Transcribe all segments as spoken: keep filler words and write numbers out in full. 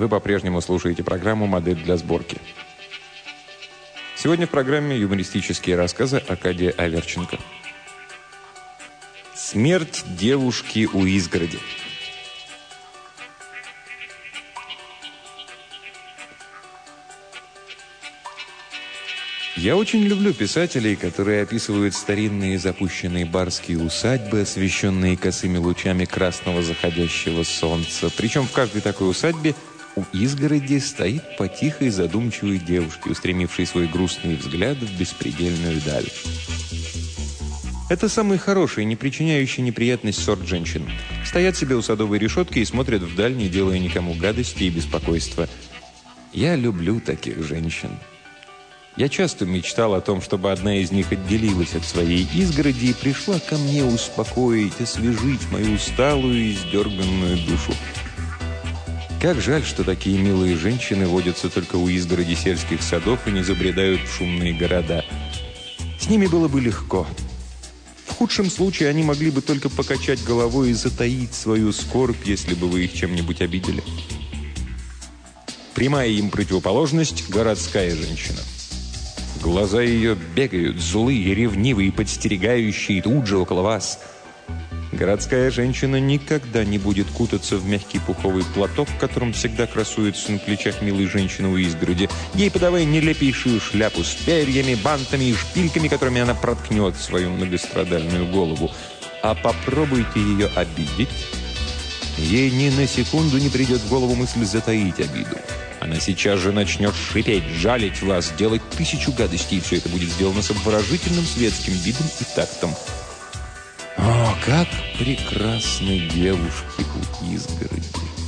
Вы по-прежнему слушаете программу «Модель для сборки». Сегодня в программе юмористические рассказы Аркадия Аверченко. «Смерть девушки у изгороди». Я очень люблю писателей, которые описывают старинные запущенные барские усадьбы, освещенные косыми лучами красного заходящего солнца. Причем в каждой такой усадьбе у изгороди стоит по тихой задумчивой девушке, устремившей свой грустный взгляд в беспредельную даль. Это самый хороший, не причиняющий неприятность сорт женщин. Стоят себе у садовой решетки и смотрят вдаль, не делая никому гадости и беспокойства. Я люблю таких женщин. Я часто мечтал о том, чтобы одна из них отделилась от своей изгороди и пришла ко мне успокоить, освежить мою усталую и издерганную душу. Как жаль, что такие милые женщины водятся только у изгороди сельских садов и не забредают в шумные города. С ними было бы легко. В худшем случае они могли бы только покачать головой и затаить свою скорбь, если бы вы их чем-нибудь обидели. Прямая им противоположность – городская женщина. Глаза ее бегают, злые, ревнивые, подстерегающие тут же около вас. Городская женщина никогда не будет кутаться в мягкий пуховый платок, в котором всегда красуется на плечах милой женщины у изгороди. Ей подавай нелепейшую шляпу с перьями, бантами и шпильками, которыми она проткнет свою многострадальную голову. А попробуйте ее обидеть. Ей ни на секунду не придет в голову мысль затаить обиду. Она сейчас же начнет шипеть, жалить вас, делать тысячу гадостей, и все это будет сделано с обворожительным светским видом и тактом. О, как прекрасны девушки у изгороди!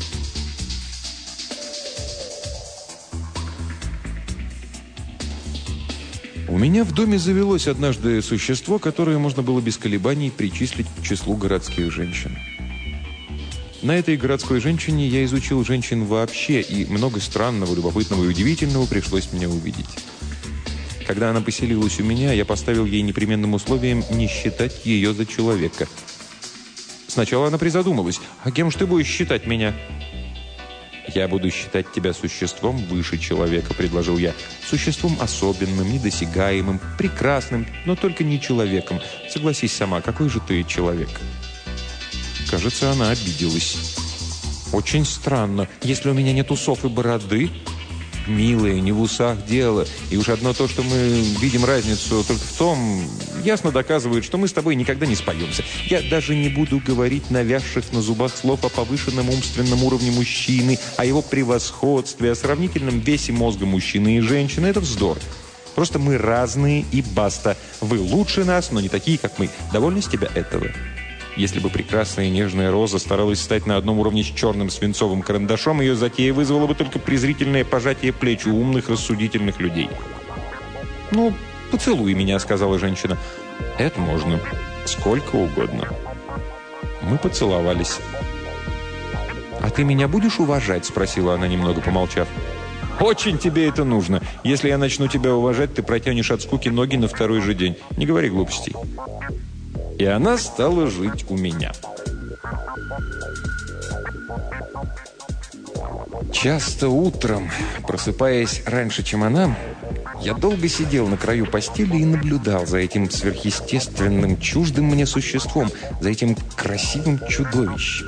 У меня в доме завелось однажды существо, которое можно было без колебаний причислить к числу городских женщин. На этой городской женщине я изучил женщин вообще, и много странного, любопытного и удивительного пришлось мне увидеть. Когда она поселилась у меня, я поставил ей непременным условием не считать ее за человека. Сначала она призадумалась: «А кем же ты будешь считать меня?» «Я буду считать тебя существом выше человека», — предложил я. «Существом особенным, недосягаемым, прекрасным, но только не человеком. Согласись сама, какой же ты человек?» Кажется, она обиделась. «Очень странно. Если у меня нет усов и бороды...» «Милая, не в усах дело. И уж одно то, что мы видим разницу только в том, ясно доказывает, что мы с тобой никогда не споемся. Я даже не буду говорить навязших на зубах слов о повышенном умственном уровне мужчины, о его превосходстве, о сравнительном весе мозга мужчины и женщины. Это вздор. Просто мы разные и баста. Вы лучше нас, но не такие, как мы. Довольны с тебя этого?» Если бы прекрасная и нежная роза старалась стать на одном уровне с черным свинцовым карандашом, ее затея вызвала бы только презрительное пожатие плеч у умных, рассудительных людей. «Ну, поцелуй меня», — сказала женщина. «Это можно. Сколько угодно». Мы поцеловались. «А ты меня будешь уважать?» — спросила она, немного помолчав. «Очень тебе это нужно. Если я начну тебя уважать, ты протянешь от скуки ноги на второй же день. Не говори глупостей». И она стала жить у меня. Часто утром, просыпаясь раньше, чем она, я долго сидел на краю постели и наблюдал за этим сверхъестественным, чуждым мне существом, за этим красивым чудовищем.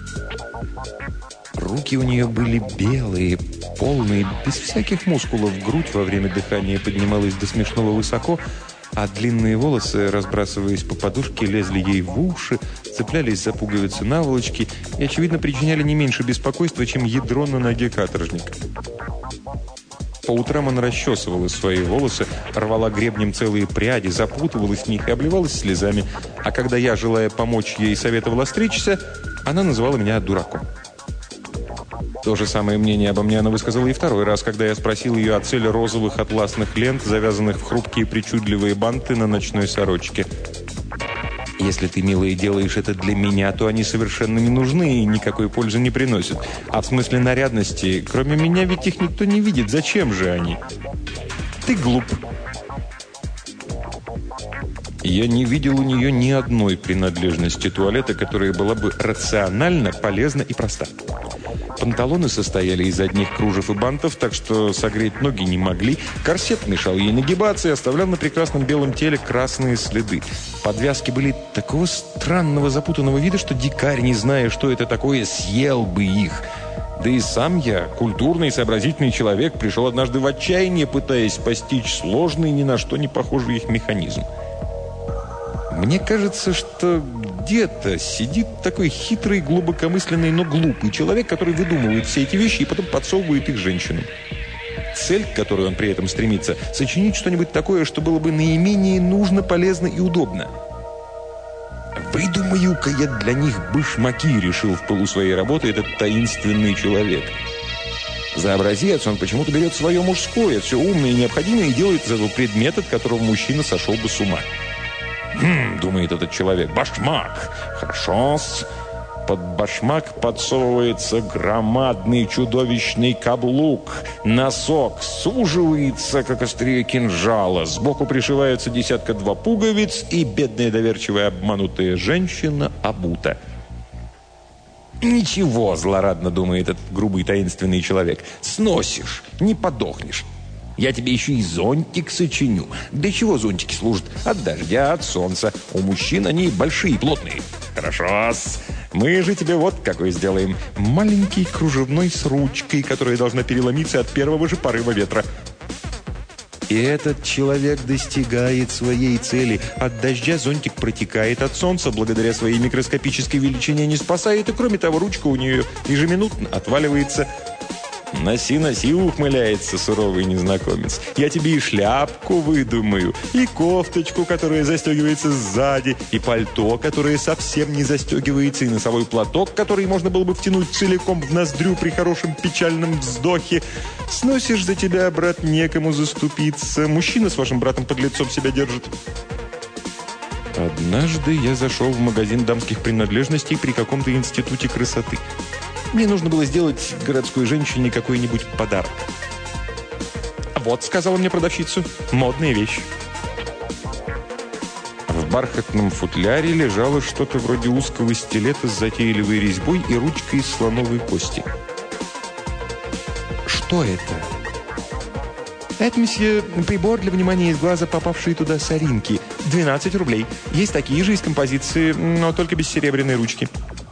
Руки у нее были белые, полные, без всяких мускулов. Грудь во время дыхания поднималась до смешного высоко, а длинные волосы, разбрасываясь по подушке, лезли ей в уши, цеплялись за пуговицы наволочки и, очевидно, причиняли не меньше беспокойства, чем ядро на ноге каторжника. По утрам она расчесывала свои волосы, рвала гребнем целые пряди, запутывалась в них и обливалась слезами. А когда я, желая помочь ей, советовала стричься, она называла меня дураком. То же самое мнение обо мне она высказала и второй раз, когда я спросил ее о цели розовых атласных лент, завязанных в хрупкие причудливые банты на ночной сорочке. «Если ты, милая, делаешь это для меня, то они совершенно не нужны и никакой пользы не приносят. А в смысле нарядности, кроме меня ведь их никто не видит. Зачем же они?» «Ты глуп». Я не видел у нее ни одной принадлежности туалета, которая была бы рационально, полезна и проста. Панталоны состояли из одних кружев и бантов, так что согреть ноги не могли. Корсет мешал ей нагибаться и оставлял на прекрасном белом теле красные следы. Подвязки были такого странного запутанного вида, что дикарь, не зная, что это такое, съел бы их. Да и сам я, культурный и сообразительный человек, пришел однажды в отчаяние, пытаясь постичь сложный, ни на что не похожий их механизм. Мне кажется, что где-то сидит такой хитрый, глубокомысленный, но глупый человек, который выдумывает все эти вещи и потом подсовывает их женщинам. Цель, к которой он при этом стремится, сочинить что-нибудь такое, что было бы наименее нужно, полезно и удобно. «Выдумаю-ка я для них башмаки», — решил в пылу своей работы этот таинственный человек. За образец он почему-то берет свое мужское, все умное и необходимое, и делает из этого предмет, от которого мужчина сошел бы с ума. «Хм», — думает этот человек, — «башмак. Хорошо-с». Под башмак подсовывается громадный чудовищный каблук. Носок суживается, как острие кинжала. Сбоку пришиваются десятка-два пуговиц, и бедная доверчивая обманутая женщина обута. «Ничего», — злорадно думает этот грубый таинственный человек, — «сносишь, не подохнешь. Я тебе еще и зонтик сочиню. Для чего зонтики служат? От дождя, от солнца. У мужчин они большие, плотные. Хорошо-с. Мы же тебе вот какой сделаем. Маленький кружевной с ручкой, которая должна переломиться от первого же порыва ветра». И этот человек достигает своей цели. От дождя зонтик протекает, от солнца благодаря своей микроскопической величине не спасает, и кроме того, ручка у нее ежеминутно отваливается. «Носи, носи», — ухмыляется суровый незнакомец. «Я тебе и шляпку выдумаю, и кофточку, которая застегивается сзади, и пальто, которое совсем не застегивается, и носовой платок, который можно было бы втянуть целиком в ноздрю при хорошем печальном вздохе. Сносишь за тебя, брат, некому заступиться. Мужчина с вашим братом под лицом себя держит». Однажды я зашел в магазин дамских принадлежностей при каком-то институте красоты. Мне нужно было сделать городской женщине какой-нибудь подарок. «Вот», — сказала мне продавщица, — «модная вещь». В бархатном футляре лежало что-то вроде узкого стилета с затейливой резьбой и ручкой из слоновой кости. «Что это?» «Это, месье, прибор для внимания из глаза, попавшие туда соринки. двенадцать рублей. Есть такие же из композиции, но только без серебряной ручки».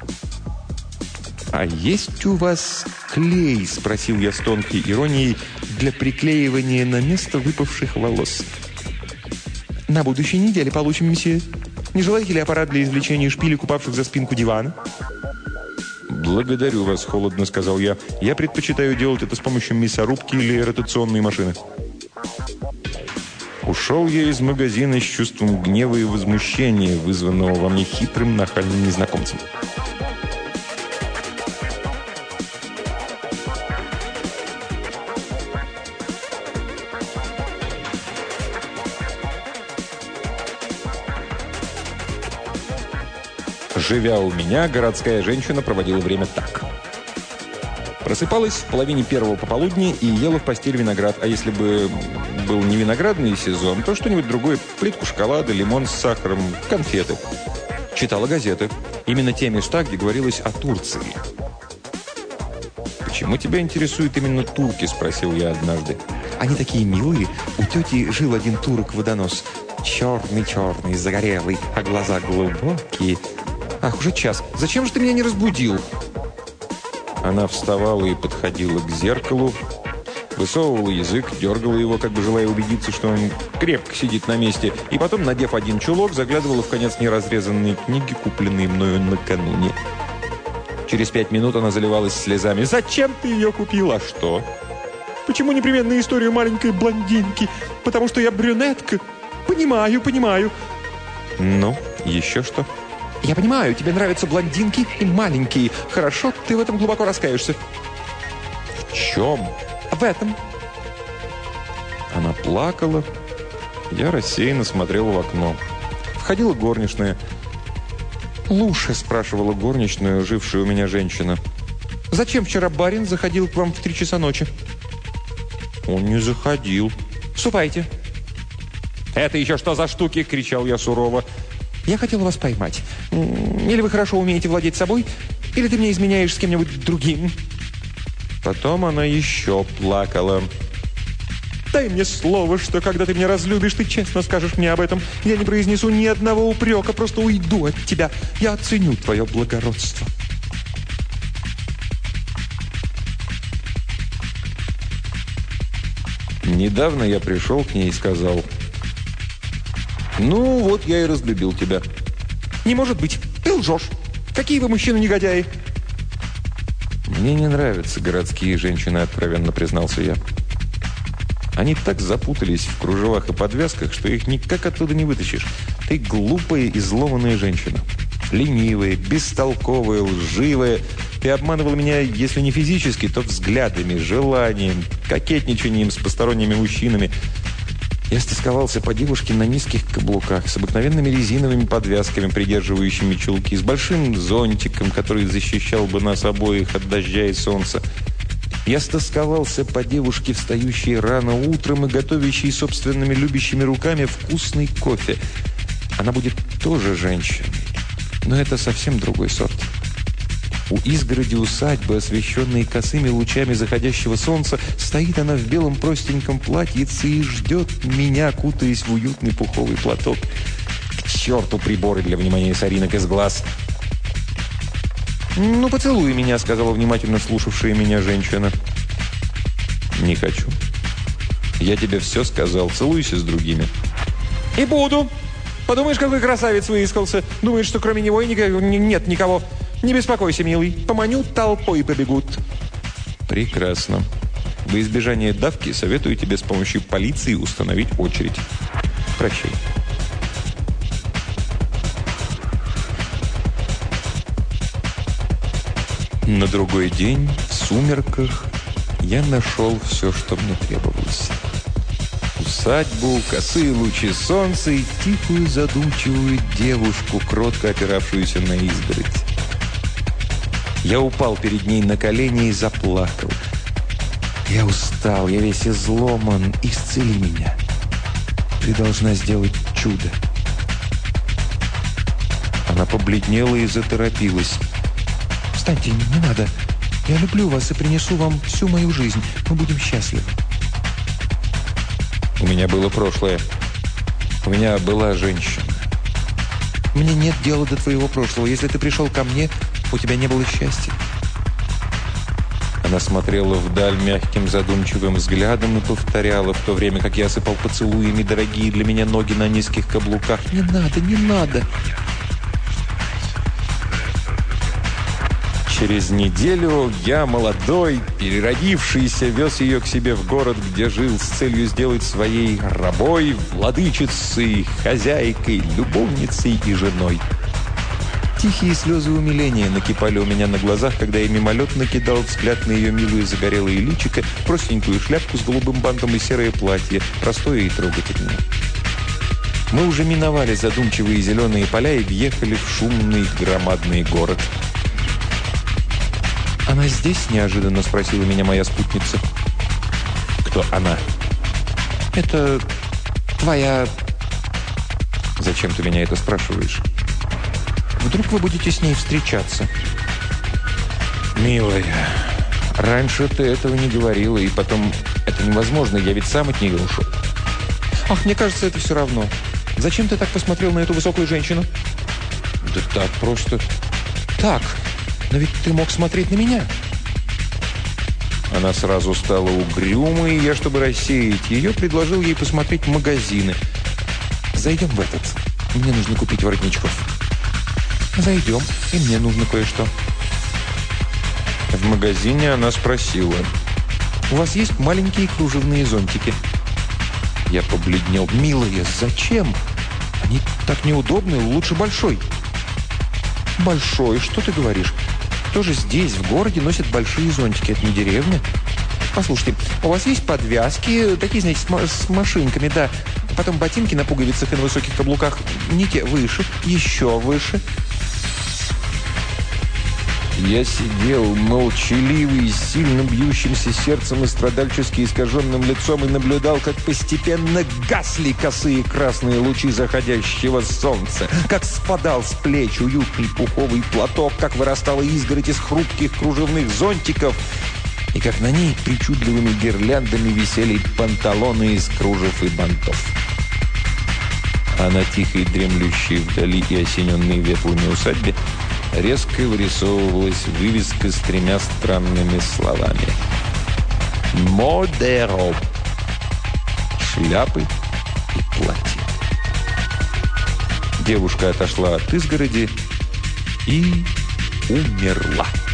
«А есть у вас клей?» – спросил я с тонкой иронией, для приклеивания на место выпавших волос. «На будущей неделе получим, месье. Не желаете ли аппарат для извлечения шпилек, упавших за спинку дивана?» «Благодарю вас», – холодно сказал я. «Я предпочитаю делать это с помощью мясорубки или ротационной машины». Ушел я из магазина с чувством гнева и возмущения, вызванного во мне хитрым нахальным незнакомцем. Живя у меня, городская женщина проводила время так. Просыпалась в половине первого пополудни и ела в постель виноград. А если бы был не виноградный сезон, то что-нибудь другое. Плитку шоколада, лимон с сахаром, конфеты. Читала газеты. Именно те места, где говорилось о Турции. «Почему тебя интересуют именно турки?» – спросил я однажды. «Они такие милые. У тети жил один турок-водонос. Черный-черный, загорелый, а глаза глубокие. Ах, уже час. Зачем же ты меня не разбудил?» Она вставала и подходила к зеркалу, высовывала язык, дергала его, как бы желая убедиться, что он крепко сидит на месте, и потом, надев один чулок, заглядывала в конец неразрезанной книги, купленной мною накануне. Через пять минут она заливалась слезами. «Зачем ты ее купила? Что? Почему непременно историю маленькой блондинки? Потому что я брюнетка? Понимаю, понимаю». «Ну, еще что?» «Я понимаю, тебе нравятся блондинки и маленькие. Хорошо, ты в этом глубоко раскаешься». «В чем?» «В этом». Она плакала. Я рассеянно смотрел в окно. Входила горничная. «Луша», — спрашивала горничную, жившая у меня женщина, «зачем вчера барин заходил к вам в три часа ночи?» «Он не заходил». «Ступайте». «Это еще что за штуки?» — кричал я сурово. «Я хотел вас поймать. Или вы хорошо умеете владеть собой, или ты мне изменяешь с кем-нибудь другим». Потом она еще плакала. Дай мне слово, что когда ты меня разлюбишь, ты честно скажешь мне об этом. Я не произнесу ни одного упрека, просто уйду от тебя. Я оценю твое благородство. Недавно я пришел к ней и сказал: «Ну, вот я и разлюбил тебя». «Не может быть! Ты лжешь! Какие вы мужчины-негодяи!» «Мне не нравятся городские женщины», — откровенно признался я. «Они так запутались в кружевах и подвязках, что их никак оттуда не вытащишь. Ты глупая, изломанная женщина. Ленивая, бестолковая, лживая. Ты обманывала меня, если не физически, то взглядами, желанием, кокетничанием с посторонними мужчинами. Я стосковался по девушке на низких каблуках, с обыкновенными резиновыми подвязками, придерживающими чулки, с большим зонтиком, который защищал бы нас обоих от дождя и солнца. Я стосковался по девушке, встающей рано утром и готовящей собственными любящими руками вкусный кофе. Она будет тоже женщиной, но это совсем другой сорт. У изгороди усадьбы, освещенной косыми лучами заходящего солнца, стоит она в белом простеньком платьице и ждет меня, кутаясь в уютный пуховый платок. К черту приборы для внимания соринок из глаз! «Ну, поцелуй меня», — сказала внимательно слушавшая меня женщина. «Не хочу. Я тебе все сказал. Целуйся с другими». «И буду. Подумаешь, какой красавец выискался. Думаешь, что кроме него и никого, нет никого. Не беспокойся, милый. Поманю, толпой побегут». «Прекрасно. Во избежание давки советую тебе с помощью полиции установить очередь. Прощай». На другой день, в сумерках, я нашел все, что мне требовалось. Усадьбу, косые лучи солнца и тихую задумчивую девушку, кротко опиравшуюся на изгородь. Я упал перед ней на колени и заплакал. «Я устал, я весь изломан. Исцели меня. Ты должна сделать чудо». Она побледнела и заторопилась. «Встаньте, не надо. Я люблю вас и принесу вам всю мою жизнь. Мы будем счастливы». У меня было прошлое. У меня была женщина. «Мне нет дела до твоего прошлого. Если ты пришел ко мне, у тебя не было счастья». Она смотрела вдаль мягким задумчивым взглядом и повторяла, в то время как я осыпал поцелуями дорогие для меня ноги на низких каблуках: «Не надо, не надо». Через неделю я, молодой, переродившийся, вез ее к себе в город, где жил с целью сделать своей рабой, владычицей, хозяйкой, любовницей и женой. Тихие слезы умиления накипали у меня на глазах, когда я мимолетно кидал взгляд на ее милую загорелое личико, простенькую шляпку с голубым бантом и серое платье, простое и трогательное. Мы уже миновали задумчивые зеленые поля и въехали в шумный громадный город. «Она здесь?» – неожиданно спросила меня моя спутница. «Кто она?» «Это твоя...» «Зачем ты меня это спрашиваешь?» «Вдруг вы будете с ней встречаться?» «Милая, раньше ты этого не говорила, и потом это невозможно, я ведь сам от нее ушел». «Ах, мне кажется, это все равно. Зачем ты так посмотрел на эту высокую женщину?» «Да так просто...» «Так, но ведь ты мог смотреть на меня». Она сразу стала угрюмой, и я, чтобы рассеять ее, предложил ей посмотреть магазины. «Зайдем в этот. Мне нужно купить воротничков». «Зайдем, и мне нужно кое-что». В магазине она спросила: «У вас есть маленькие кружевные зонтики?» Я побледнел. «Милая, зачем? Они так неудобны, лучше большой». «Большой? Что ты говоришь? Тоже здесь, в городе, носят большие зонтики. Это не деревня. Послушайте, у вас есть подвязки, такие, знаете, с, с машинками, да. Потом ботинки на пуговицах и на высоких каблуках. Не те, выше, еще выше». Я сидел, молчаливый, с сильно бьющимся сердцем и страдальчески искаженным лицом, и наблюдал, как постепенно гасли косые красные лучи заходящего солнца, как спадал с плеч уютный пуховый платок, как вырастала изгородь из хрупких кружевных зонтиков. и как на ней причудливыми гирляндами висели панталоны из кружев и бантов. А на тихой, дремлющей вдали и осененной ветлами усадьбе резко вырисовывалась вывеска с тремя странными словами. «Модеро» — шляпы и платья. Девушка отошла от изгороди и умерла.